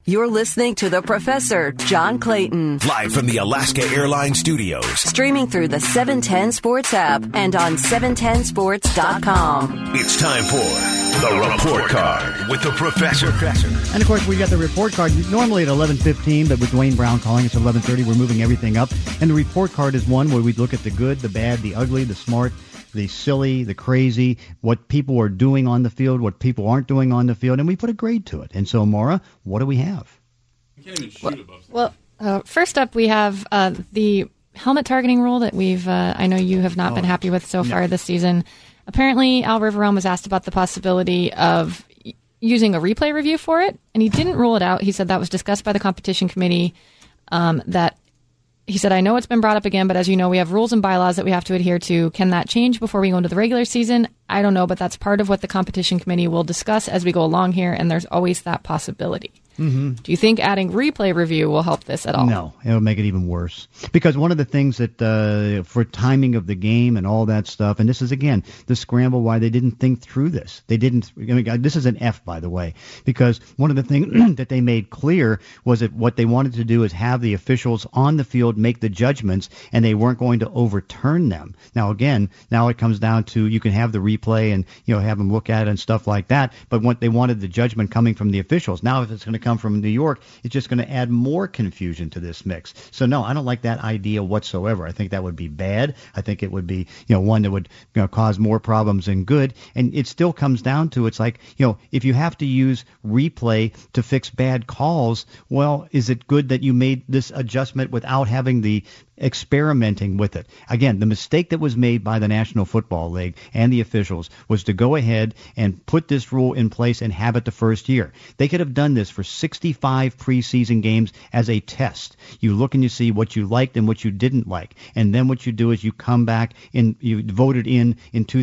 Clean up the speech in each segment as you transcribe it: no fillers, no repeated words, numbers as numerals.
You're listening to The Professor, John Clayton. Live from the Alaska Airlines Studios. Streaming through the 710 Sports app and on 710sports.com. It's time for The Report Card with The Professor. And, of course, we got the report card normally at 11:15, but with Dwayne Brown calling us at 11:30, we're moving everything up. And the report card is one where we look at the good, the bad, the ugly, the smart, the silly, the crazy, what people are doing on the field, what people aren't doing on the field, and we put a grade to it. And so, Maura, what do we have? You can't even shoot above. Well, first up, we have the helmet targeting rule that I know you have not been happy with so far this season. Apparently, Al Riveron was asked about the possibility of using a replay review for it, and he didn't rule it out. He said that was discussed by the competition committee, He said, I know it's been brought up again, but as you know, we have rules and bylaws that we have to adhere to. Can that change before we go into the regular season? I don't know, but that's part of what the competition committee will discuss as we go along here, and there's always that possibility. Mm-hmm. Do you think adding replay review will help this at all? No, it'll make it even worse. Because one of the things that for timing of the game and all that stuff, and this is, again, the scramble why they didn't think through this. They didn't. I mean, this is an F, by the way, because one of the things that they made clear was that what they wanted to do is have the officials on the field make the judgments, and they weren't going to overturn them. Now, again, now it comes down to you can have the replay and have them look at it and stuff like that, but what they wanted the judgment coming from the officials. Now, if it's going to come from New York, it's just going to add more confusion to this mix. So no, I don't like that idea whatsoever. I think that would be bad. I think it would be one that would cause more problems than good. And it still comes down to it's like if you have to use replay to fix bad calls, well, is it good that you made this adjustment without having the experimenting with it? Again, the mistake that was made by the National Football League and the officials was to go ahead and put this rule in place and have it the first year. They could have done this for 65 preseason games as a test. You look and you see what you liked and what you didn't like, and then what you do is you come back and you voted in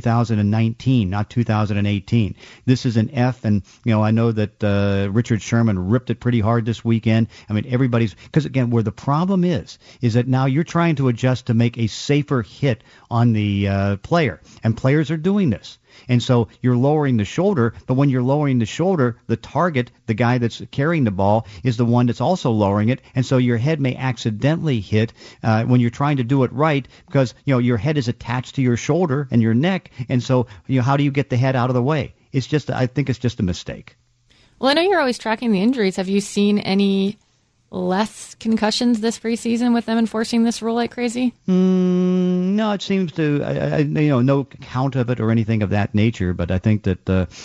2019, not 2018. This is an F, and I know that Richard Sherman ripped it pretty hard this weekend. I mean, because again, where the problem is that now you're trying to adjust to make a safer hit on the player, and players are doing this. And so you're lowering the shoulder, but when you're lowering the shoulder, the target, the guy that's carrying the ball, is the one that's also lowering it, and so your head may accidentally hit when you're trying to do it right because your head is attached to your shoulder and your neck, and so how do you get the head out of the way? I think it's just a mistake. Well, I know you're always tracking the injuries. Have you seen any less concussions this preseason with them enforcing this rule like crazy? No, it seems to, no count of it or anything of that nature. But I think that,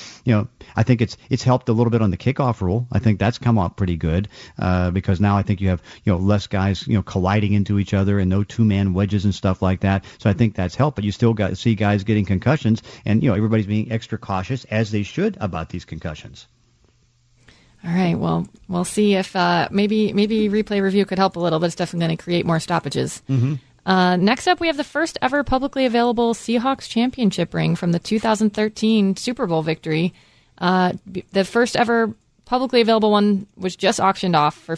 I think it's helped a little bit on the kickoff rule. I think that's come up pretty good because now I think you have, less guys, colliding into each other and no two-man wedges and stuff like that. So I think that's helped. But you still got to see guys getting concussions, and everybody's being extra cautious as they should about these concussions. All right, well, we'll see if maybe replay review could help a little, but it's definitely going to create more stoppages. Mm-hmm. Next up, we have the first ever publicly available Seahawks championship ring from the 2013 Super Bowl victory. The first ever publicly available one was just auctioned off for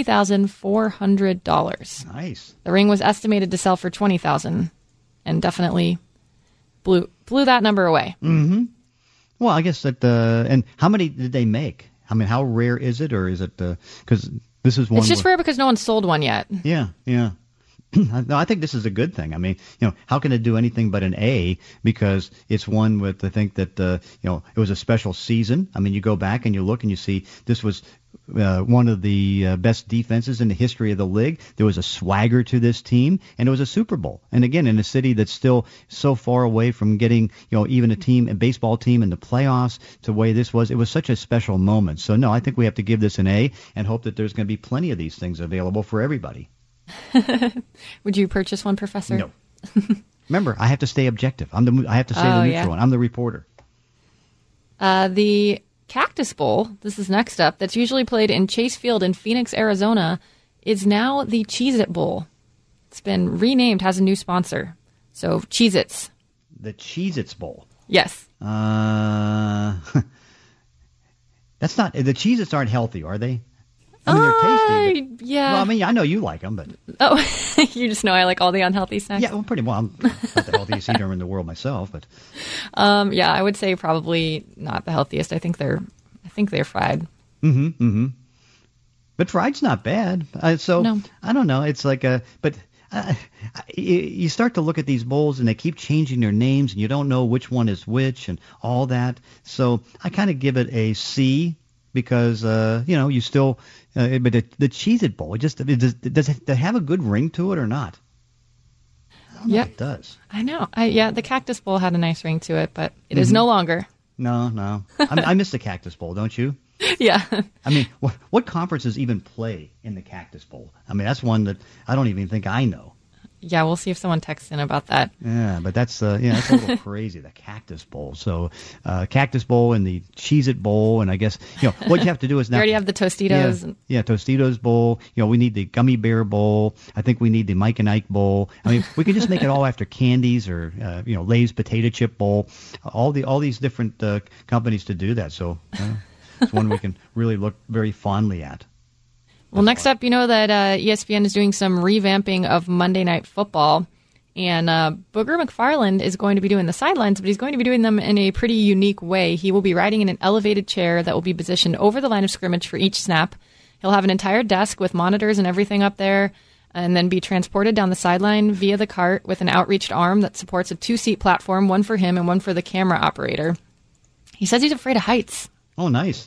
$50,400. Nice. The ring was estimated to sell for $20,000, and definitely blew that number away. Mm-hmm. Well, I guess that and how many did they make? I mean, how rare is it, or is it because this is one? It's just rare because no one's sold one yet. Yeah. No, I think this is a good thing. I mean, how can it do anything but an A? Because it's one with, I think that, it was a special season. I mean, you go back and you look and you see this was one of the best defenses in the history of the league. There was a swagger to this team, and it was a Super Bowl. And again, in a city that's still so far away from getting, even a baseball team in the playoffs to the way this was, it was such a special moment. So no, I think we have to give this an A and hope that there's going to be plenty of these things available for everybody. Would you purchase one, Professor? No. Remember, I have to stay objective. I have to say the neutral one. I'm the reporter. The Cactus Bowl, this is next up, that's usually played in Chase Field in Phoenix, Arizona, is now the Cheez-It Bowl. It's been renamed, has a new sponsor. So, Cheez-Its. The Cheez-Its Bowl? Yes. That's not, the Cheez-Its aren't healthy, are they? I mean, they're tasty. Yeah. Well, I mean, I know you like them, but... Oh, you just know I like all the unhealthy snacks? Yeah, well, pretty well. I'm not the healthiest eater in the world myself, but... Yeah, I would say probably not the healthiest. I think they're fried. Mm-hmm, mm-hmm. But fried's not bad. No. I don't know. It's like you start to look at these bowls and they keep changing their names and you don't know which one is which and all that. So I kind of give it a C because, you still, but the Cheez-It Bowl, does it have a good ring to it or not? I don't know if it does. I know. The Cactus Bowl had a nice ring to it, but it is no longer. No. I miss the Cactus Bowl, don't you? Yeah. I mean, what conferences even play in the Cactus Bowl? I mean, that's one that I don't even think I know. Yeah, we'll see if someone texts in about that. Yeah, but that's that's a little crazy, the Cactus Bowl. So, Cactus Bowl and the Cheez-It Bowl, and I guess, what you have to do is now... You already have the Tostitos. Yeah, Tostitos Bowl. We need the Gummy Bear Bowl. I think we need the Mike and Ike Bowl. I mean, we could just make it all after Candies or, Lay's Potato Chip Bowl. All these different companies to do that. So, it's one we can really look very fondly at. Well, next up, that ESPN is doing some revamping of Monday Night Football, and Booger McFarland is going to be doing the sidelines, but he's going to be doing them in a pretty unique way. He will be riding in an elevated chair that will be positioned over the line of scrimmage for each snap. He'll have an entire desk with monitors and everything up there, and then be transported down the sideline via the cart with an outreached arm that supports a 2-seat platform, one for him and one for the camera operator. He says he's afraid of heights. Oh, nice.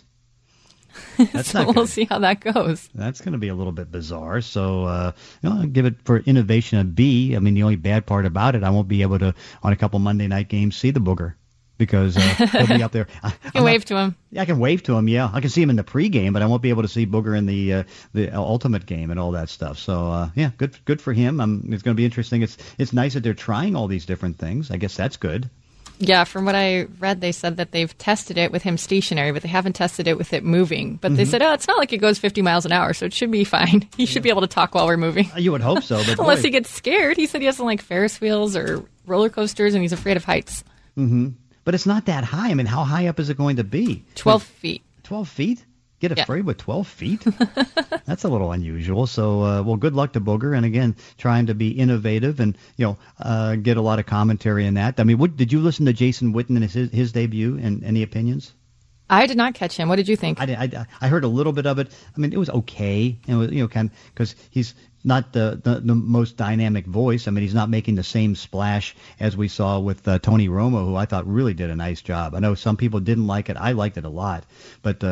So we'll see how that goes. That's going to be a little bit bizarre. So, I'll give it for innovation a B. I mean, the only bad part about it, I won't be able to, on a couple Monday night games, see the Booger because he'll be up there. You can wave to him. Yeah, I can wave to him, yeah. I can see him in the pregame, but I won't be able to see Booger in the ultimate game and all that stuff. So, good for him. It's going to be interesting. It's nice that they're trying all these different things. I guess that's good. Yeah, from what I read, they said that they've tested it with him stationary, but they haven't tested it with it moving. But they said, it's not like it goes 50 miles an hour, so it should be fine. He should be able to talk while we're moving. You would hope so. But unless he gets scared. He said he doesn't like Ferris wheels or roller coasters, and he's afraid of heights. Mm-hmm. But it's not that high. I mean, how high up is it going to be? 12 feet. 12 feet? Get afraid with 12 feet? That's a little unusual. So, good luck to Booger. And again, trying to be innovative and, get a lot of commentary in that. I mean, did you listen to Jason Witten and his debut and any opinions? I did not catch him. What did you think? I heard a little bit of it. I mean, it was okay. It was, because he's not the most dynamic voice. I mean, he's not making the same splash as we saw with Tony Romo, who I thought really did a nice job. I know some people didn't like it. I liked it a lot. But,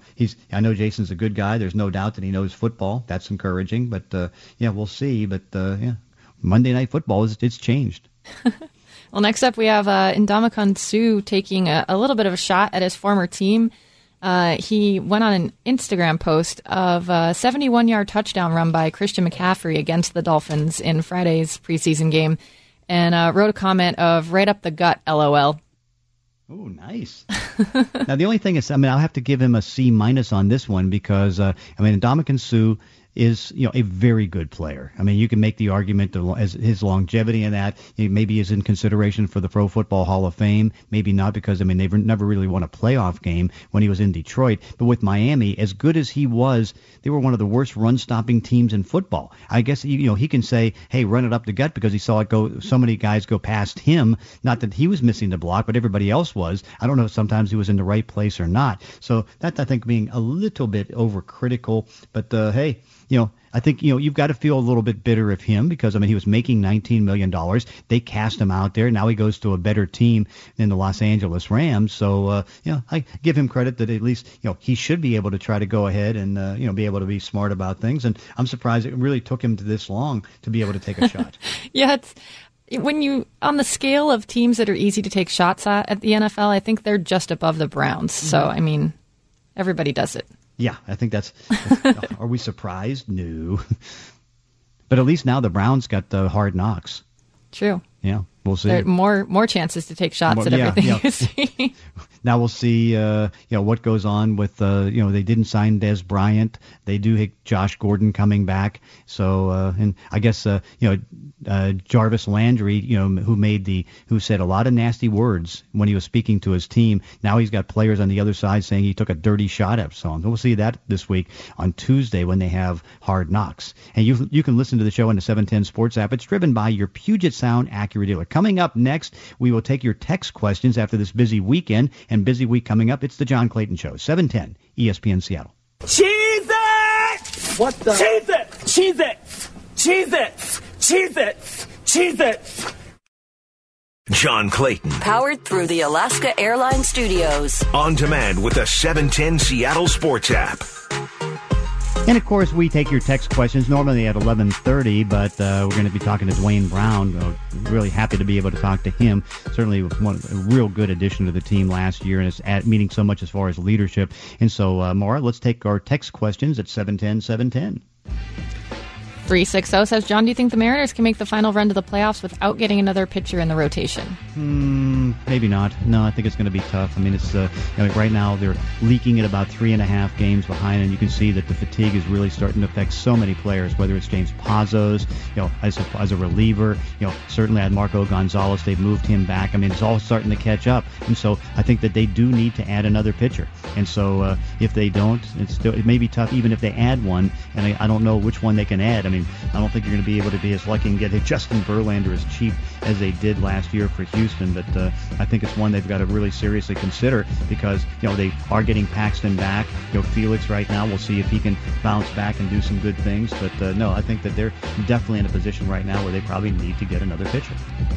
I know Jason's a good guy. There's no doubt that he knows football. That's encouraging. But, we'll see. But, Monday Night Football, it's changed. Well, next up we have Ndamukong Suh taking a little bit of a shot at his former team. He went on an Instagram post of a 71-yard touchdown run by Christian McCaffrey against the Dolphins in Friday's preseason game and wrote a comment of right up the gut, LOL. Oh, nice. Now, the only thing is, I'll have to give him a C- on this one because, Ndamukong Suh is, a very good player. I mean, you can make the argument as his longevity in that maybe is in consideration for the Pro Football Hall of Fame, maybe not because, they've never really won a playoff game when he was in Detroit. But with Miami, as good as he was, they were one of the worst run-stopping teams in football. I guess, he can say, hey, run it up the gut because he saw it go, so many guys go past him. Not that he was missing the block, but everybody else was. I don't know if sometimes he was in the right place or not. So that, I think, being a little bit overcritical. But, hey, I think, you've got to feel a little bit bitter of him because, he was making $19 million. They cast him out there. Now he goes to a better team than the Los Angeles Rams. So, I give him credit that at least, he should be able to try to go ahead and, be able to be smart about things. And I'm surprised it really took him to this long to be able to take a shot. Yeah, when you, on the scale of teams that are easy to take shots at the NFL, I think they're just above the Browns. So, everybody does it. Yeah, I think that's are we surprised? No. But at least now the Browns got the Hard Knocks. True. Yeah, we'll see. There are more chances to take shots at everything you see. Now we'll see, what goes on with, they didn't sign Dez Bryant. They do hit Josh Gordon coming back. So, and I guess, Jarvis Landry, who said a lot of nasty words when he was speaking to his team. Now he's got players on the other side saying he took a dirty shot at someone. We'll see that this week on Tuesday when they have Hard Knocks. And you can listen to the show on the 710 Sports app. It's driven by your Puget Sound Acura dealer. Coming up next, we will take your text questions after this busy weekend. And busy week coming up, it's the John Clayton Show, 710 ESPN Seattle. Jesus! What the? Cheez-It! Cheez-It! Cheez-It! Cheez-It! John Clayton. Powered through the Alaska Airlines Studios. On demand with the 710 Seattle Sports app. And, of course, we take your text questions normally at 11:30, but we're going to be talking to Dwayne Brown. Really happy to be able to talk to him. Certainly a real good addition to the team last year, and it's meaning so much as far as leadership. And so, Maura, let's take our text questions at 710-710. 360 says, John, do you think the Mariners can make the final run to the playoffs without getting another pitcher in the rotation? Maybe not. No, I think it's going to be tough. I mean, it's right now they're leaking at about 3.5 games behind, and you can see that the fatigue is really starting to affect so many players. Whether it's James Pazos, as a reliever, certainly at Marco Gonzalez, they've moved him back. I mean, it's all starting to catch up, and so I think that they do need to add another pitcher. And so if they don't, it may be tough even if they add one, and I don't know which one they can add. I mean, I don't think you're going to be able to be as lucky and get a Justin Verlander as cheap as they did last year for Houston, but I think it's one they've got to really seriously consider because they are getting Paxton back. Felix right now, we'll see if he can bounce back and do some good things. But no, I think that they're definitely in a position right now where they probably need to get another pitcher.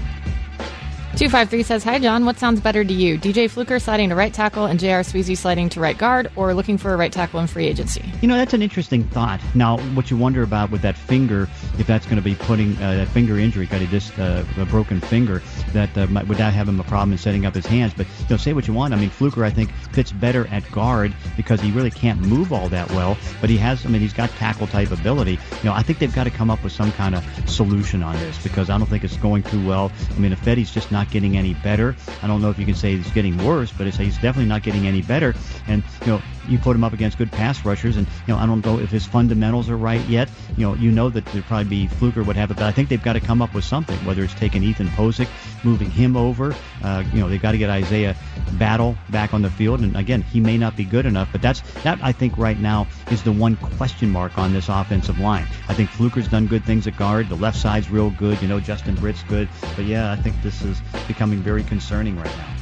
253 says, hi, John. What sounds better to you? DJ Fluker sliding to right tackle and J.R. Sweezy sliding to right guard, or looking for a right tackle in free agency? That's an interesting thought. Now, what you wonder about with that finger, if that's going to be putting that finger injury, got a broken finger, would that have him a problem in setting up his hands? But say what you want. I mean, Fluker, I think, fits better at guard because he really can't move all that well. But he's got tackle type ability. I think they've got to come up with some kind of solution on this because I don't think it's going too well. I mean, Ifedi's just not getting any better. I don't know if you can say he's getting worse, but he's definitely not getting any better. And you put him up against good pass rushers, and I don't know if his fundamentals are right yet. That there'd probably be Fluker would have it, but I think they've got to come up with something. Whether it's taking Ethan Posick, moving him over, they've got to get Isaiah Battle back on the field. And again, he may not be good enough, but that I think right now is the one question mark on this offensive line. I think Fluker's done good things at guard. The left side's real good. Justin Britt's good, but I think this is becoming very concerning right now.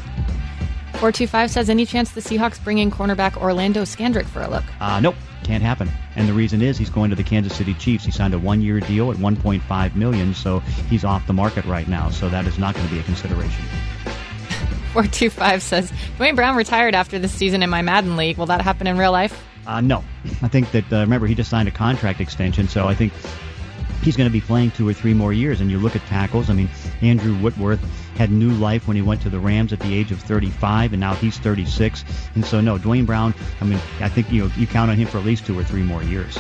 425 says, any chance the Seahawks bring in cornerback Orlando Scandrick for a look? Nope, can't happen. And the reason is he's going to the Kansas City Chiefs. He signed a 1-year deal at $1.5 million, so he's off the market right now. So that is not going to be a consideration. 425 says, Dwayne Brown retired after this season in my Madden League. Will that happen in real life? No. I think that, remember, he just signed a contract extension, so I think he's going to be playing 2 or 3 more years. And you look at tackles, I mean, Andrew Whitworth had new life when he went to the Rams at the age of 35, and now he's 36. And so, no, Dwayne Brown, I mean, I think you count on him for at least 2 or 3 more years.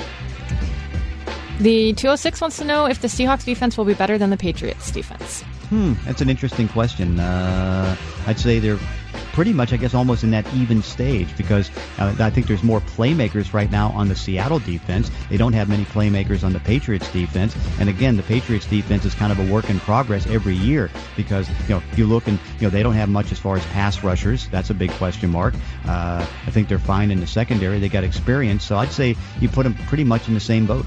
The 206 wants to know if the Seahawks defense will be better than the Patriots defense. That's an interesting question. I'd say they're pretty much, I guess, almost in that even stage because I think there's more playmakers right now on the Seattle defense. They don't have many playmakers on the Patriots defense. And again, the Patriots defense is kind of a work in progress every year because, if you look and, they don't have much as far as pass rushers. That's a big question mark. I think they're fine in the secondary. They got experience. So I'd say you put them pretty much in the same boat.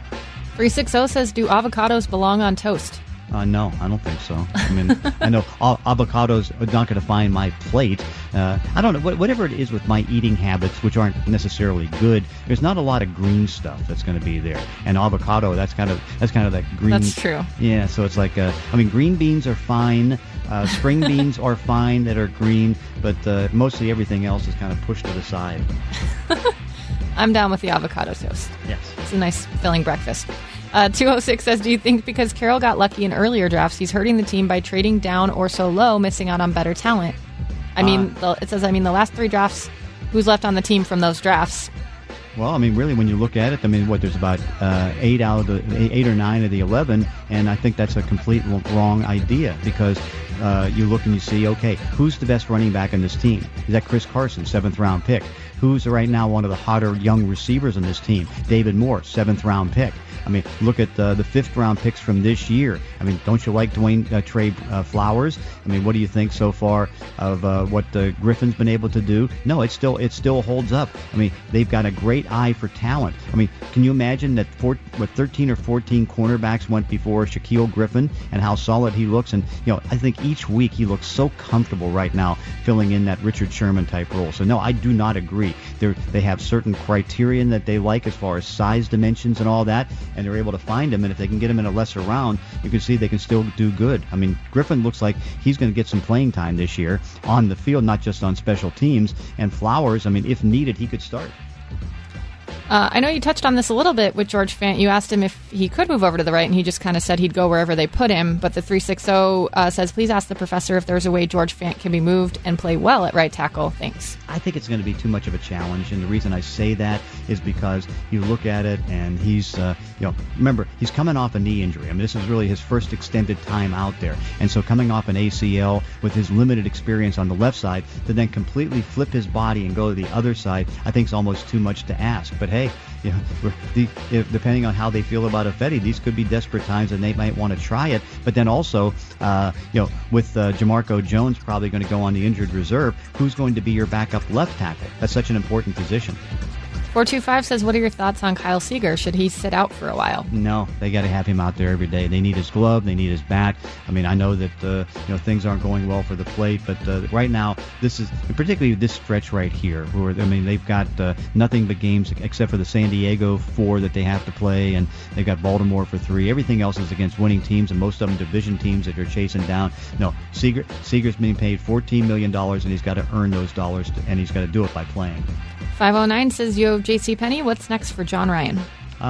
360 says, do avocados belong on toast? No, I don't think so. I mean, I know avocados are not going to find my plate. I don't know. Whatever it is with my eating habits, which aren't necessarily good, there's not a lot of green stuff that's going to be there. And avocado, that's kind of that green. That's true. Yeah, so it's like, green beans are fine. Spring beans are fine that are green, but mostly everything else is kind of pushed to the side. I'm down with the avocado toast. Yes. It's a nice filling breakfast. 206 says, do you think because Carroll got lucky in earlier drafts, he's hurting the team by trading down or so low, missing out on better talent? It says, the last 3 drafts, who's left on the team from those drafts? Well, really, when you look at it, there's about 8 or 9 of the 11, and I think that's a complete wrong idea because you look and you see, okay, who's the best running back on this team? Is that Chris Carson, 7th-round pick? Who's right now one of the hotter young receivers on this team? David Moore, 7th-round pick. Look at the 5th-round picks from this year. Don't you like Trey Flowers? What do you think so far of what Griffin's been able to do? No, it still holds up. They've got a great eye for talent. Can you imagine that 13 or 14 cornerbacks went before Shaquille Griffin and how solid he looks? And I think each week he looks so comfortable right now filling in that Richard Sherman type role. So no, I do not agree. They have certain criterion that they like as far as size dimensions and all that, and they're able to find him. And if they can get him in a lesser round, you can see they can still do good. I mean, Griffin looks like he's going to get some playing time this year on the field, not just on special teams. And Flowers, I mean, if needed, he could start. I know you touched on this a little bit with George Fant. You asked him if he could move over to the right, and he just kind of said he'd go wherever they put him. But the 360 says, please ask the professor if there's a way George Fant can be moved and play well at right tackle. Thanks. I think it's going to be too much of a challenge, and the reason I say that is because you look at it, and he's, remember, he's coming off a knee injury. I mean, this is really his first extended time out there. And so coming off an ACL with his limited experience on the left side to then completely flip his body and go to the other side, I think is almost too much to ask. But hey, depending on how they feel about Ifedi, these could be desperate times and they might want to try it. But then also, with Jamarco Jones probably going to go on the injured reserve, who's going to be your backup left tackle? That's such an important position. 425 says, what are your thoughts on Kyle Seager? Should he sit out for a while? No, they got to have him out there every day. They need his glove. They need his bat. I mean, I know that things aren't going well for the plate, but right now, this is particularly this stretch right here, where they've got nothing but games except for the San Diego 4 that they have to play, and they've got Baltimore for 3. Everything else is against winning teams, and most of them division teams that they're chasing down. No, Seager's being paid $14 million, and he's got to earn those dollars, and he's got to do it by playing. 509 says, you have J.C. Penney. What's next for John Ryan?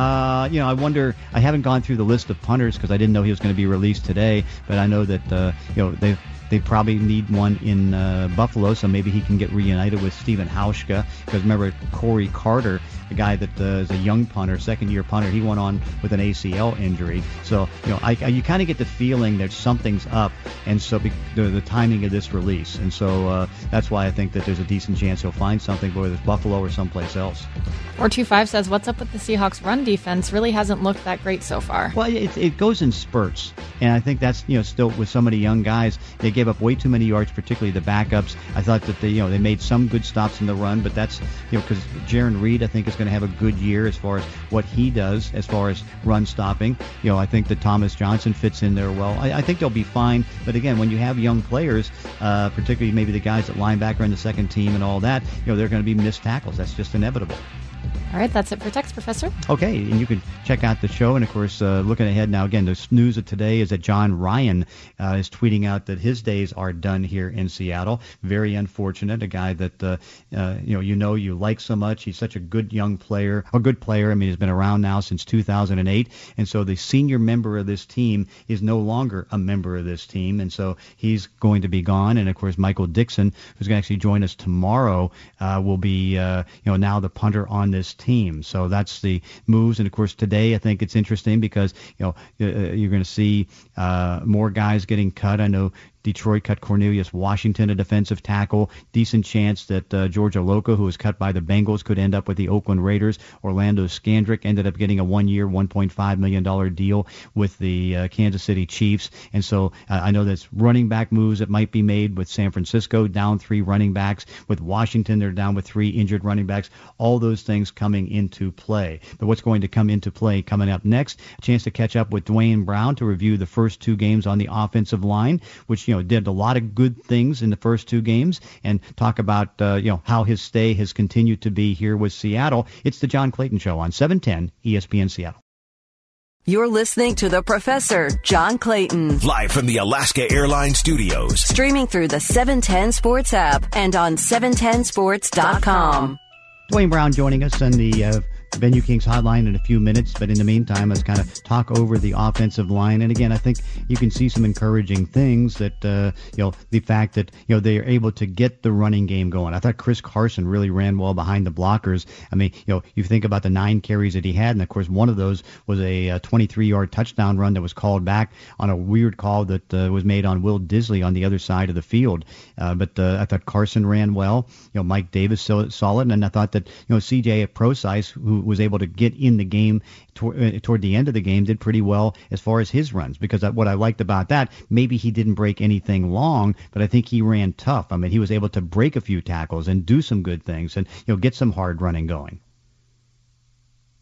I wonder. I haven't gone through the list of punters because I didn't know he was going to be released today. But I know that they probably need one in Buffalo, so maybe he can get reunited with Stephen Hauschka. Because remember, Corey Carter, the guy that is a young punter, second-year punter, he went on with an ACL injury. So you kind of get the feeling that something's up, and so the timing of this release, and so that's why I think that there's a decent chance he'll find something, whether it's Buffalo or someplace else. 425 says, what's up with the Seahawks' run defense? Really hasn't looked that great so far. Well, it goes in spurts, and I think that's still with so many young guys, they gave up way too many yards, particularly the backups. I thought that they made some good stops in the run, but that's because Jaron Reed, I think, is going to have a good year as far as what he does as far as run stopping. I think that Thomas Johnson fits in there well. I think they'll be fine, but again, when you have young players, particularly maybe the guys at linebacker in the second team and all that, they're going to be missed tackles. That's just inevitable. All right, that's it for Text Professor. Okay, and you can check out the show. And, of course, looking ahead now, again, the news of today is that John Ryan is tweeting out that his days are done here in Seattle. Very unfortunate, a guy that, you like so much. He's such a good young player, a good player. I mean, he's been around now since 2008. And so the senior member of this team is no longer a member of this team. And so he's going to be gone. And, of course, Michael Dixon, who's going to actually join us tomorrow, will be, now the punter on this team. So that's the moves. And of course today I think it's interesting because you're going to see more guys getting cut. I know Detroit cut Cornelius Washington, a defensive tackle. Decent chance that George Aloka, who was cut by the Bengals, could end up with the Oakland Raiders. Orlando Scandrick ended up getting a one-year, $1.5 million deal with the Kansas City Chiefs. And so I know that's running back moves that might be made with San Francisco, down 3 running backs. With Washington, they're down with 3 injured running backs. All those things coming into play. But what's going to come into play coming up next, a chance to catch up with Dwayne Brown to review the first 2 games on the offensive line, which did a lot of good things in the first 2 games, and talk about how his stay has continued to be here with Seattle. It's the John Clayton Show on 710 ESPN Seattle. You're listening to The Professor, John Clayton. Live from the Alaska Airlines Studios. Streaming through the 710 Sports app and on 710sports.com. Dwayne Brown joining us on the Venue Kings hotline in a few minutes, but in the meantime, let's kind of talk over the offensive line. And again, I think you can see some encouraging things that, the fact that, they are able to get the running game going. I thought Chris Carson really ran well behind the blockers. I mean, you think about the 9 carries that he had, and of course, one of those was a 23-yard touchdown run that was called back on a weird call that was made on Will Disley on the other side of the field. But I thought Carson ran well. Mike Davis solid, and I thought that, CJ at Procise, who was able to get in the game toward the end of the game, did pretty well as far as his runs, because what I liked about that, maybe he didn't break anything long, but I think he ran tough. I mean, he was able to break a few tackles and do some good things and get some hard running going.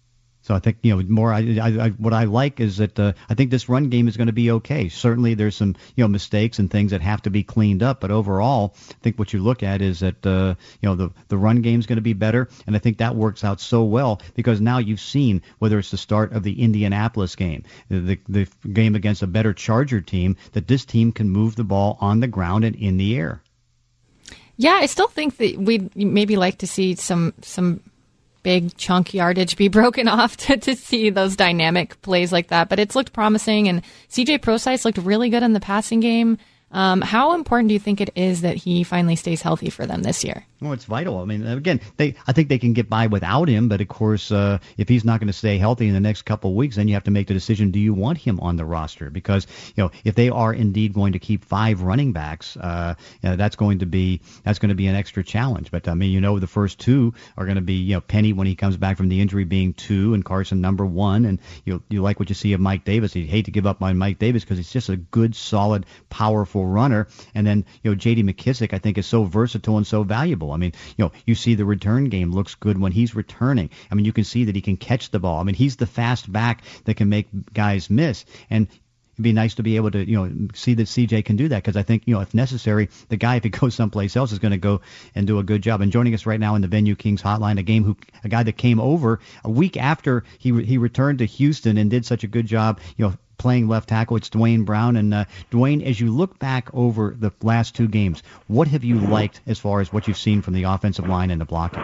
So I think, more. What I like is that I think this run game is going to be okay. Certainly, there's some mistakes and things that have to be cleaned up, but overall, I think what you look at is that the run game is going to be better, and I think that works out so well because now you've seen whether it's the start of the Indianapolis game, the game against a better Charger team, that this team can move the ball on the ground and in the air. Yeah, I still think that we'd maybe like to see some big chunk yardage be broken off to see those dynamic plays like that. But it's looked promising, and CJ Prosise looked really good in the passing game. How important do you think it is that he finally stays healthy for them this year? Well, it's vital. I mean, again, I think they can get by without him, but of course, if he's not going to stay healthy in the next couple of weeks, then you have to make the decision: do you want him on the roster? Because if they are indeed going to keep 5 running backs, that's going to be an extra challenge. But I mean, the first 2 are going to be Penny when he comes back from the injury being 2, and Carson number 1, and you like what you see of Mike Davis. You hate to give up on Mike Davis because he's just a good, solid, powerful runner. And then J.D. McKissick, I think, is so versatile and so valuable. I mean, you see the return game looks good when he's returning. I mean, you can see that he can catch the ball. I mean, he's the fast back that can make guys miss. And it'd be nice to be able to, see that CJ can do that because I think, if necessary, the guy, if he goes someplace else, is going to go and do a good job. And joining us right now in the Venue Kings hotline, a guy that came over a week after he returned to Houston and did such a good job, playing left tackle. It's Dwayne Brown. And Dwayne, as you look back over the last 2 games, what have you liked as far as what you've seen from the offensive line and the blocking?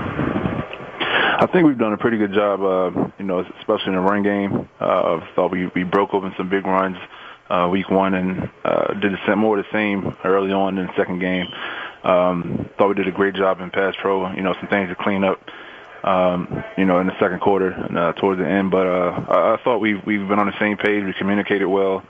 I think we've done a pretty good job, especially in the run game. Thought we broke open some big runs week 1 and did more of the same early on in the second game. Thought we did a great job in pass pro, some things to clean up, in the second quarter and towards the end. But I thought we've been on the same page. We communicated well.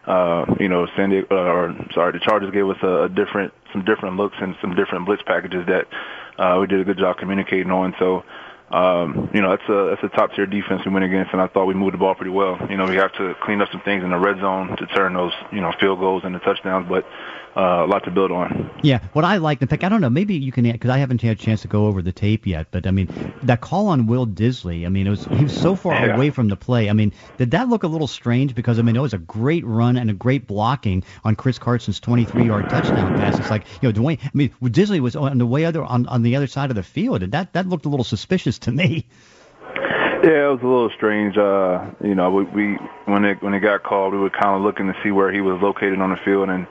The Chargers gave us some different looks and some different blitz packages that we did a good job communicating on. So, that's a top tier defense we went against, and I thought we moved the ball pretty well. We have to clean up some things in the red zone to turn those, field goals into touchdowns, but a lot to build on. Yeah, what I liked, in fact, I don't know, maybe you can, because I haven't had a chance to go over the tape yet, but I mean, that call on Will Disley, I mean, he was so far away from the play. I mean, did that look a little strange? Because, I mean, it was a great run and a great blocking on Chris Carson's 23-yard touchdown pass. It's like, Dwayne, I mean, Disley was on the other side of the field, and that looked a little suspicious to me. Yeah, it was a little strange. We when it got called, we were kind of looking to see where he was located on the field, and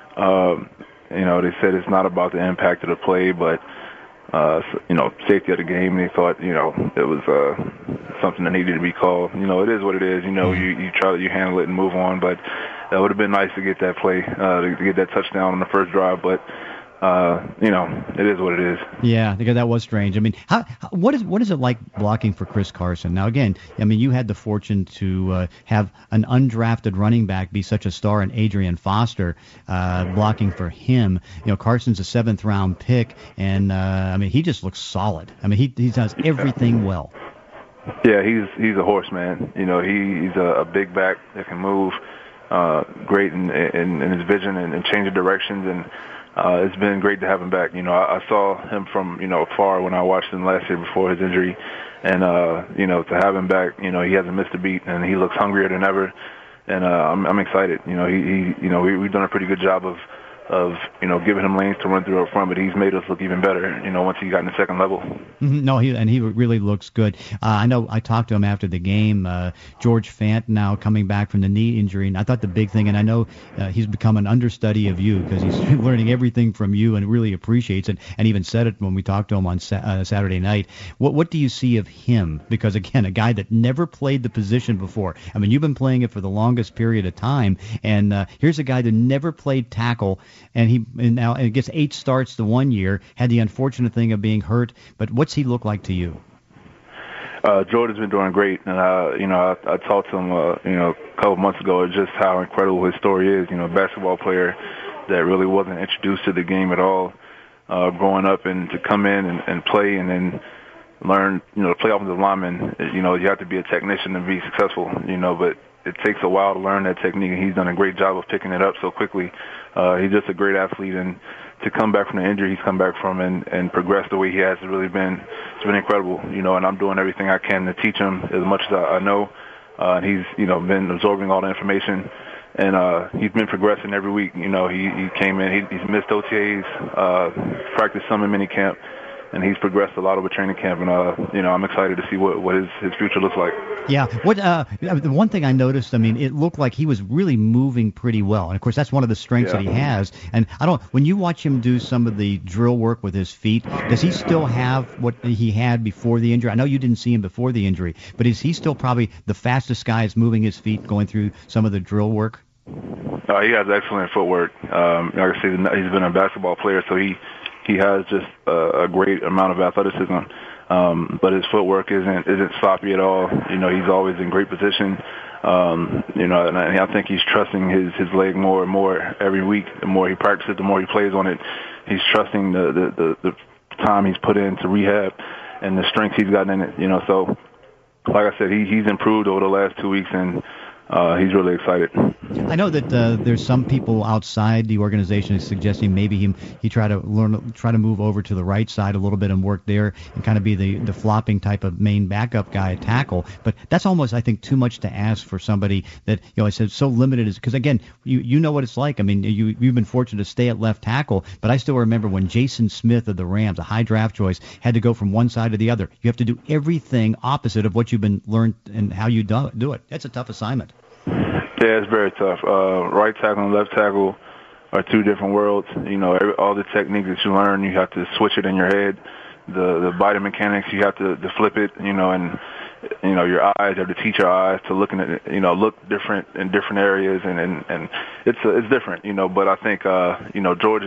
they said it's not about the impact of the play, but safety of the game. And they thought, it was something that needed to be called. It is what it is. You handle it and move on. But it would have been nice to get that play, to get that touchdown on the first drive. But it is what it is. Yeah, because that was strange. I mean, what is it like blocking for Chris Carson? Now, again, I mean, you had the fortune to have an undrafted running back be such a star in Adrian Foster, blocking for him. Carson's a 7th-round pick, and I mean, he just looks solid. I mean, he does everything well. Yeah, he's a horse, man. He's a big back that can move, great in his vision and change of directions, and it's been great to have him back. I saw him from, far when I watched him last year before his injury. And, to have him back, he hasn't missed a beat, and he looks hungrier than ever. And I'm excited. We've done a pretty good job of giving him lanes to run through up front, but he's made us look even better, once he got in the second level. Mm-hmm. No, he really looks good. I know I talked to him after the game. George Fant now coming back from the knee injury, and I thought the big thing, and I know he's become an understudy of you because he's learning everything from you and really appreciates it, and even said it when we talked to him on Saturday night. What do you see of him? Because, again, a guy that never played the position before. I mean, you've been playing it for the longest period of time, and here's a guy that never played tackle, and he gets 8 starts the one year, had the unfortunate thing of being hurt. But what's he look like to you? Jordan's been doing great, and I talked to him a couple months ago just how incredible his story is. Basketball player that really wasn't introduced to the game at all growing up, and to come in and play and then learn, to play offensive lineman. You have to be a technician to be successful. But it takes a while to learn that technique, and he's done a great job of picking it up so quickly. He's just a great athlete, and to come back from the injury he's come back from and progress the way he has, it's been incredible, you know, and I'm doing everything I can to teach him as much as I know. And he's, you know, been absorbing all the information, and he's been progressing every week. You know, he came in, he's missed OTAs, practiced some in minicamp, and he's progressed a lot over training camp, and you know, I'm excited to see what his future looks like. Yeah. The one thing I noticed, I mean, it looked like he was really moving pretty well, and of course that's one of the strengths that he has. And when you watch him do some of the drill work with his feet, does he still have what he had before the injury? I know you didn't see him before the injury, but is he still probably the fastest guy is moving his feet going through some of the drill work? He has excellent footwork. Like I said, he's been a basketball player, so he has just a great amount of athleticism, but his footwork isn't sloppy at all. You know, he's always in great position. You know, and I think he's trusting his leg more and more every week. The more he practices, the more he plays on it. He's trusting the time he's put into rehab and the strength he's gotten in it. You know, so like I said, he's improved over the last 2 weeks, and he's really excited. I know that there's some people outside the organization suggesting maybe he try to move over to the right side a little bit and work there and kind of be the flopping type of main backup guy at tackle. But that's almost, I think, too much to ask for somebody that, you know, I said so limited, because again, you know what it's like. I mean, you've been fortunate to stay at left tackle, but I still remember when Jason Smith of the Rams, a high draft choice, had to go from one side to the other. You have to do everything opposite of what you've been learned and how you do it. That's a tough assignment. Yeah, it's very tough. Right tackle and left tackle are two different worlds. You know, all the techniques that you learn, you have to switch it in your head. The biomechanics, you have to flip it. You know, and you know your eyes, you have to teach your eyes to look different in different areas, and it's different. You know, but I think you know, George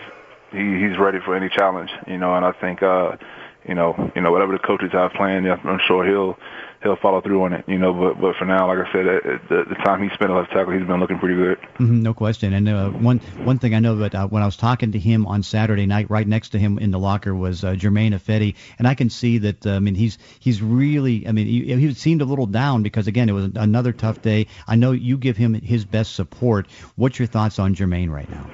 he's ready for any challenge. You know, and I think you know whatever the coaches have planned, I'm sure he'll follow through on it, you know. But for now, like I said, the time he spent at left tackle, he's been looking pretty good. Mm-hmm, no question. And one thing I know that when I was talking to him on Saturday night, right next to him in the locker was Germain Ifedi, and I can see that. I mean, he's really. I mean, he seemed a little down because again, it was another tough day. I know you give him his best support. What's your thoughts on Germain right now?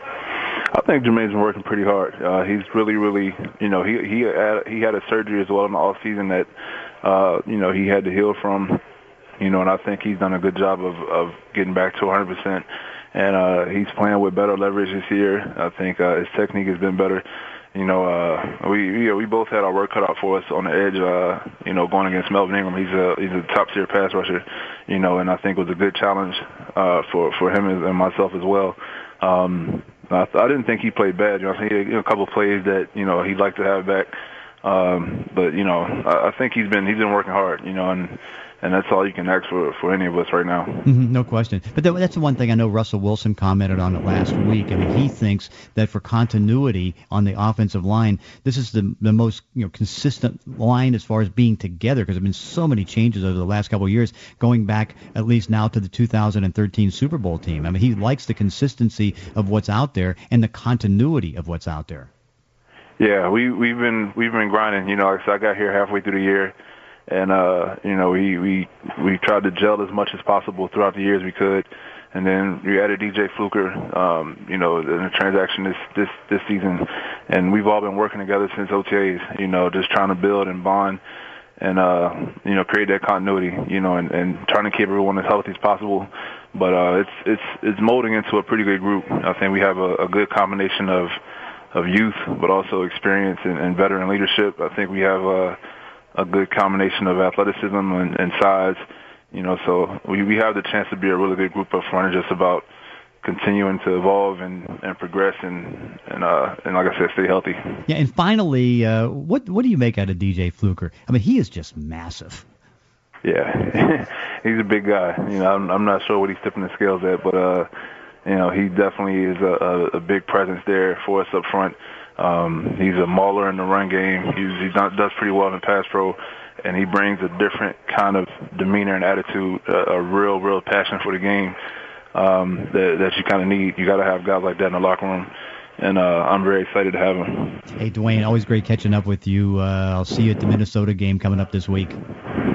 I think Jermaine's been working pretty hard. He's really, you know, he had a surgery as well in the off season that, you know, he had to heal from, you know, and I think he's done a good job of getting back to 100%. And he's playing with better leverage this year. I think his technique has been better. You know, we both had our work cut out for us on the edge. You know, going against Melvin Ingram, he's a top tier pass rusher. You know, and I think it was a good challenge for him and myself as well. I didn't think he played bad. You know, he had a couple of plays that, you know, he'd like to have back. But you know, I think he's been working hard. You know, and that's all you can ask for any of us right now. Mm-hmm, no question. But that's the one thing I know Russell Wilson commented on it last week. I mean, he thinks that for continuity on the offensive line, this is the most, you know, consistent line as far as being together, because there have been so many changes over the last couple of years, going back at least now to the 2013 Super Bowl team. I mean, he likes the consistency of what's out there and the continuity of what's out there. Yeah, we've been grinding. You know, so I got here halfway through the year. And, you know, we tried to gel as much as possible throughout the years we could. And then we added DJ Fluker, you know, in the transaction this season. And we've all been working together since OTAs, you know, just trying to build and bond and, you know, create that continuity, you know, and trying to keep everyone as healthy as possible. But, it's molding into a pretty good group. I think we have a good combination of youth, but also experience and veteran leadership. I think we have, a good combination of athleticism and size, you know, so we have the chance to be a really good group up front. It's just about continuing to evolve and progress and like I said, stay healthy. Yeah, and finally, what do you make out of DJ Fluker? I mean, he is just massive. Yeah, he's a big guy. You know, I'm not sure what he's tipping the scales at, but you know, he definitely is a big presence there for us up front. He's a mauler in the run game. He does pretty well in the pass pro, and he brings a different kind of demeanor and attitude, a real passion for the game that you kind of need. You got to have guys like that in the locker room, and I'm very excited to have him. Hey, Dwayne, always great catching up with you. I'll see you at the Minnesota game coming up this week. Appreciate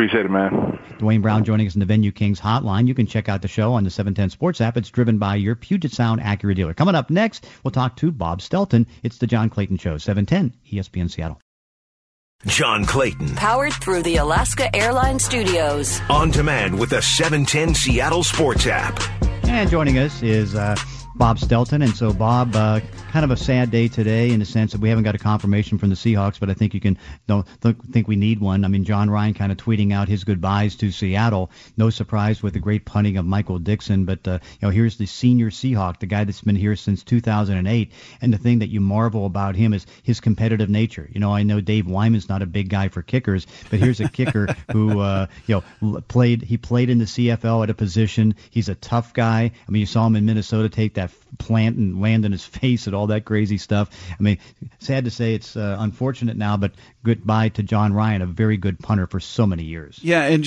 Appreciate it, man. Dwayne Brown joining us in the Venue Kings hotline. You can check out the show on the 710 Sports app. It's driven by your Puget Sound Acura dealer. Coming up next, we'll talk to Bob Stelton. It's the John Clayton Show, 710 ESPN Seattle. John Clayton. Powered through the Alaska Airlines Studios. On demand with the 710 Seattle Sports app. And joining us is Bob Stelton. And so, Bob, kind of a sad day today in the sense that we haven't got a confirmation from the Seahawks, but I think you don't think we need one. I mean, John Ryan kind of tweeting out his goodbyes to Seattle. No surprise with the great punting of Michael Dixon, but here's the senior Seahawk, the guy that's been here since 2008. And the thing that you marvel about him is his competitive nature. I know Dave Wyman's not a big guy for kickers, but here's a kicker who played in the CFL at a position. He's a tough guy. I mean, you saw him in Minnesota take that plant and land in his face and all that crazy stuff. I mean, sad to say it's unfortunate now, but goodbye to John Ryan, a very good punter for so many years. Yeah, and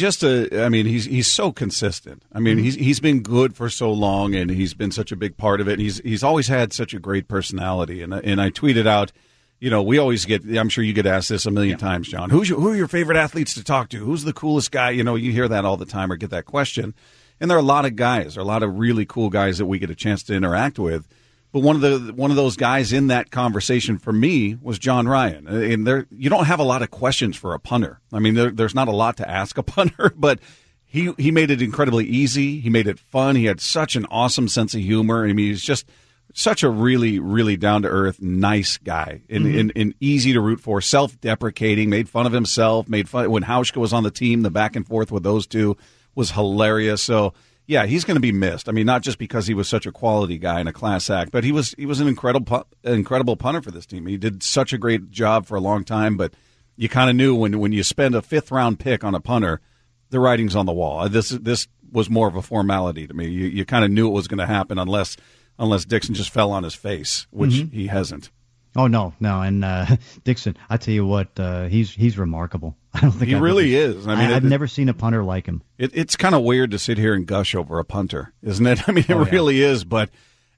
he's so consistent. I mean, he's been good for so long, and he's been such a big part of it. He's always had such a great personality, and I tweeted out, we always get, I'm sure you get asked this a million times, John, who are your favorite athletes to talk to? Who's the coolest guy? You hear that all the time or get that question. And there are a lot of guys, there are a lot of really cool guys that we get a chance to interact with. But one of those guys in that conversation for me was John Ryan. And you don't have a lot of questions for a punter. I mean, there's not a lot to ask a punter, but he made it incredibly easy. He made it fun. He had such an awesome sense of humor. I mean, he's just such a really, really down-to-earth, nice guy and easy to root for, self-deprecating, made fun of himself, made fun when Hauschka was on the team, the back and forth with those two was hilarious. So, yeah, he's going to be missed. I mean, not just because he was such a quality guy and a class act, but he was an incredible punter for this team. He did such a great job for a long time, but you kind of knew when you spend a fifth-round pick on a punter, the writing's on the wall. This was more of a formality to me. You kind of knew it was going to happen unless Dixon just fell on his face, which he hasn't. Oh, no. And Dixon, I tell you what, he's remarkable. I don't think he really is. I mean, I've never seen a punter like him. It's kind of weird to sit here and gush over a punter, isn't it? I mean, it really is. But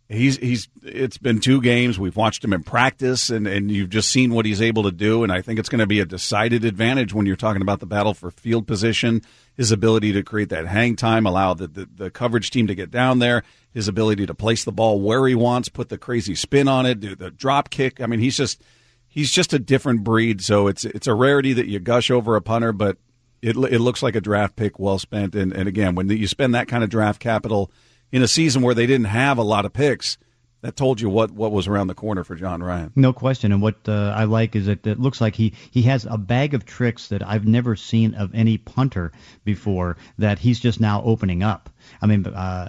it's been 2 games. We've watched him in practice, and you've just seen what he's able to do. And I think it's going to be a decided advantage when you're talking about the battle for field position. His ability to create that hang time, allow the coverage team to get down there. His ability to place the ball where he wants, put the crazy spin on it, do the drop kick. I mean, he's just a different breed. So it's a rarity that you gush over a punter, but it looks like a draft pick well spent. And again, when you spend that kind of draft capital in a season where they didn't have a lot of picks, that told you what was around the corner for John Ryan. No question. And what I like is that it looks like he has a bag of tricks that I've never seen of any punter before that he's just now opening up. I mean,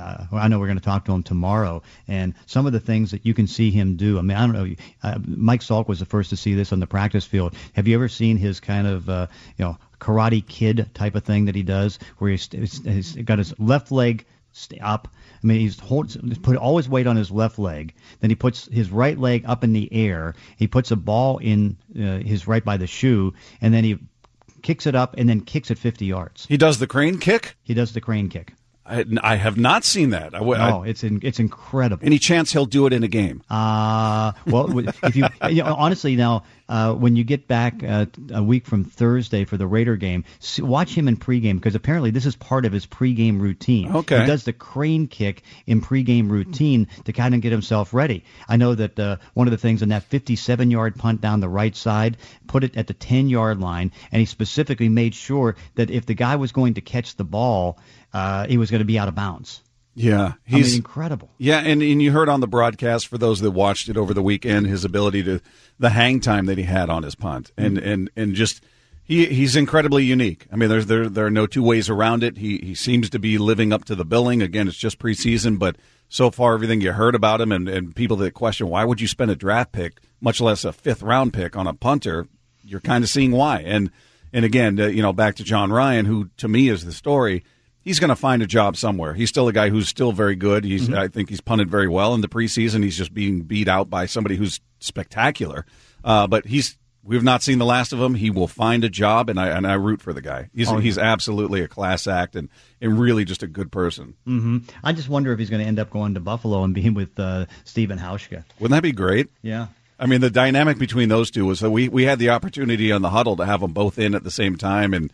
I know we're going to talk to him tomorrow, and some of the things that you can see him do. I mean, I don't know. Mike Salk was the first to see this on the practice field. Have you ever seen his kind of Karate Kid type of thing that he does, where he's got his left leg up? I mean, he's put all his weight on his left leg. Then he puts his right leg up in the air. He puts a ball in his right by the shoe, and then he kicks it up and then kicks it 50 yards. He does the crane kick? He does the crane kick. I have not seen that. It's incredible. Any chance he'll do it in a game? Well, if you honestly now, when you get back a week from Thursday for the Raider game, watch him in pregame, because apparently this is part of his pregame routine. Okay. He does the crane kick in pregame routine to kind of get himself ready. I know that one of the things on that 57-yard punt down the right side, put it at the 10-yard line, and he specifically made sure that if the guy was going to catch the ball, he was going to be out of bounds. Yeah, he's incredible. Yeah, and you heard on the broadcast, for those that watched it over the weekend, his ability to the hang time that he had on his punt, and just he's incredibly unique. I mean, there are no two ways around it. He seems to be living up to the billing. Again, it's just preseason, but so far everything you heard about him, and people that question why would you spend a draft pick, much less a 5th round pick, on a punter, you're kind of seeing why. And again, back to John Ryan, who to me is the story. He's going to find a job somewhere. He's still a guy who's still very good. I think he's punted very well in the preseason. He's just being beat out by somebody who's spectacular. But we've not seen the last of him. He will find a job, and I root for the guy. He's absolutely a class act and really just a good person. Mm-hmm. I just wonder if he's going to end up going to Buffalo and being with Stephen Hauschka. Wouldn't that be great? Yeah. I mean, the dynamic between those two was that we had the opportunity on the huddle to have them both in at the same time, and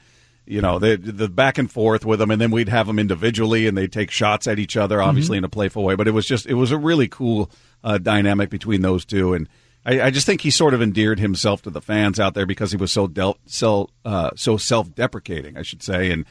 the back and forth with them, and then we'd have them individually, and they'd take shots at each other, obviously in a playful way. But it was a really cool dynamic between those two, and I just think he sort of endeared himself to the fans out there because he was so self-deprecating, I should say, and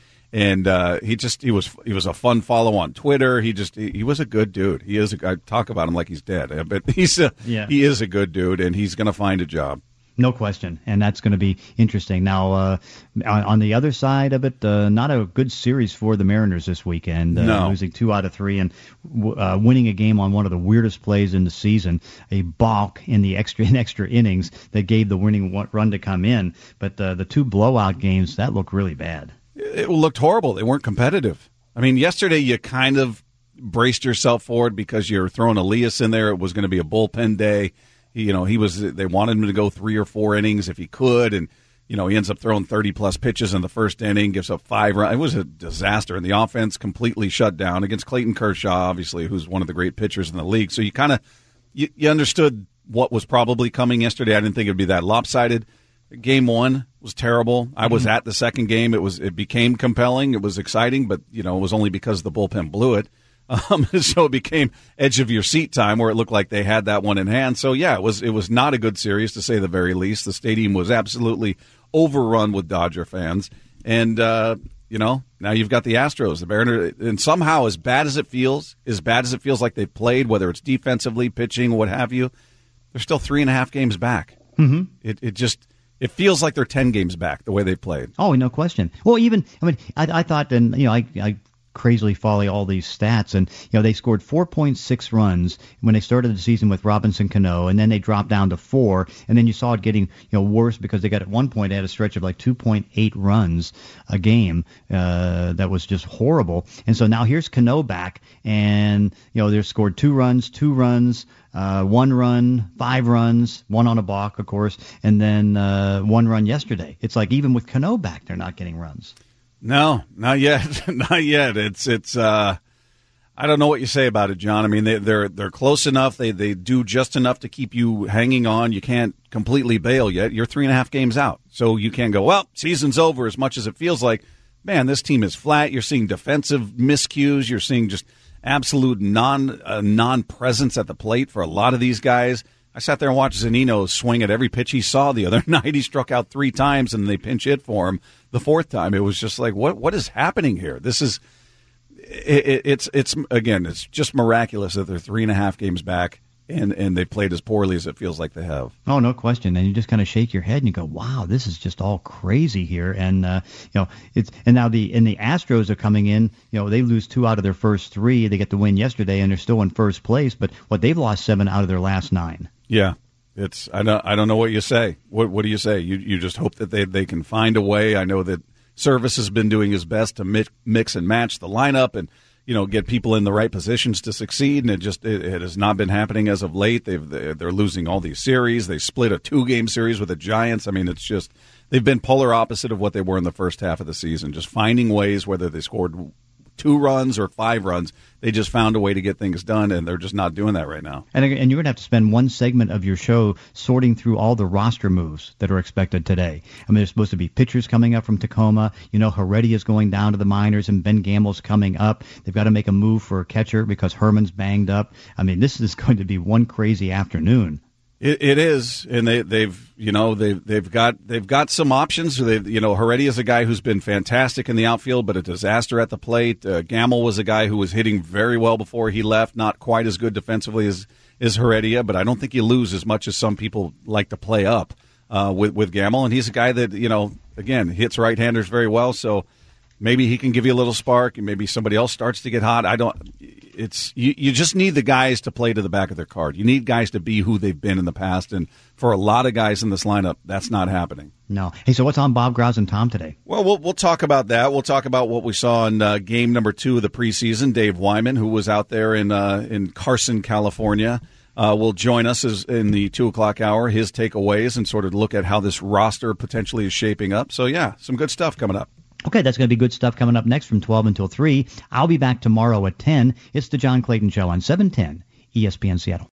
he was a fun follow on Twitter. He was a good dude. I talk about him like he's dead, but he is a good dude, and he's going to find a job. No question, and that's going to be interesting. Now, on the other side of it, not a good series for the Mariners this weekend. Losing 2 out of 3 and winning a game on one of the weirdest plays in the season, a balk in the extra innings that gave the winning run to come in. But the 2 blowout games, that looked really bad. It looked horrible. They weren't competitive. I mean, yesterday you kind of braced yourself for it because you're throwing Elias in there. It was going to be a bullpen day. They wanted him to go 3 or 4 innings if he could, and he ends up throwing 30-plus pitches in the first inning, gives up 5 runs. It was a disaster, and the offense completely shut down against Clayton Kershaw, obviously, who's one of the great pitchers in the league. So you kind of you understood what was probably coming yesterday. I didn't think it would be that lopsided. Game 1 was terrible. I was at the second game. It became compelling. It was exciting, but it was only because the bullpen blew it. So it became edge of your seat time where it looked like they had that one in hand. So yeah, it was not a good series to say the very least. The stadium was absolutely overrun with Dodger fans, and now you've got the Astros, the Mariners, and somehow as bad as it feels like they've played, whether it's defensively, pitching, what have you, they're still 3.5 games back. Mm-hmm. It feels like they're 10 games back the way they played. Oh, no question. Well, I thought, and I crazily follow all these stats, and they scored 4.6 runs when they started the season with Robinson Cano, and then they dropped down to 4, and then you saw it getting worse because they got at one point they had a stretch of like 2.8 runs a game that was just horrible. And so now here's Cano back, and they scored 2 runs, 1 run, 5 runs, 1 on a balk, of course, and then 1 run yesterday. It's like even with Cano back, they're not getting runs. No, not yet. Not yet. It's I don't know what you say about it, John. I mean, they're close enough. They do just enough to keep you hanging on. You can't completely bail yet. You're 3.5 games out. So you can't go, well, season's over, as much as it feels like, man, this team is flat. You're seeing defensive miscues. You're seeing just absolute non-presence at the plate for a lot of these guys. I sat there and watched Zunino swing at every pitch he saw the other night. He struck out 3 times, and they pinch hit for him the 4th time. It was just like, what is happening here? This is it's just miraculous that they're 3.5 games back, and they played as poorly as it feels like they have. Oh, no question. And you just kind of shake your head and you go, wow, this is just all crazy here. And now the Astros are coming in. They lose 2 out of their first 3. They get the win yesterday, and they're still in first place. But they've lost 7 out of their last 9. Yeah, I don't know what you say. What do you say? You just hope that they can find a way. I know that Service has been doing his best to mix and match the lineup and get people in the right positions to succeed, and it has not been happening as of late. They're losing all these series. They split a 2-game series with the Giants. I mean, it's just they've been polar opposite of what they were in the first half of the season. Just finding ways, whether they scored 2 runs or 5 runs, they just found a way to get things done, and they're just not doing that right now. And you're going to have to spend one segment of your show sorting through all the roster moves that are expected today. I mean, there's supposed to be pitchers coming up from Tacoma. Heredia's going down to the minors, and Ben Gamble's coming up. They've got to make a move for a catcher because Herman's banged up. I mean, this is going to be one crazy afternoon. It is, and they've got some options. Heredia is a guy who's been fantastic in the outfield, but a disaster at the plate. Gamble was a guy who was hitting very well before he left, not quite as good defensively as Heredia, but I don't think you lose as much as some people like to play up with Gamble. And he's a guy that again hits right-handers very well, so maybe he can give you a little spark, and maybe somebody else starts to get hot. You just need the guys to play to the back of their card. You need guys to be who they've been in the past, and for a lot of guys in this lineup, that's not happening. No. Hey, so what's on Bob Grouse and Tom today? Well, we'll talk about that. We'll talk about what we saw in game number 2 of the preseason. Dave Wyman, who was out there in Carson, California, will join us in the 2 o'clock hour, his takeaways, and sort of look at how this roster potentially is shaping up. So, yeah, some good stuff coming up. Okay, that's going to be good stuff coming up next from 12 until 3. I'll be back tomorrow at 10. It's the John Clayton Show on 710 ESPN Seattle.